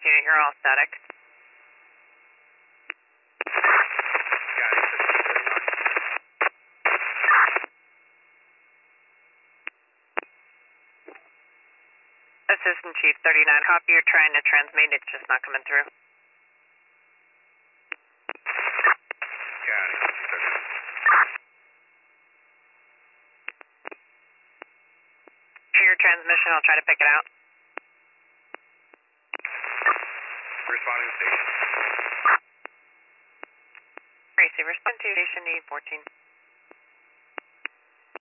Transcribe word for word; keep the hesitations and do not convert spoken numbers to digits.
unit, you're all static. Got it. Assistant Chief thirty-nine, copy, you're trying to transmit, it's just not coming through. Got it. For your transmission, I'll try to pick it out. Responding to station. Tracy, respond to station E fourteen.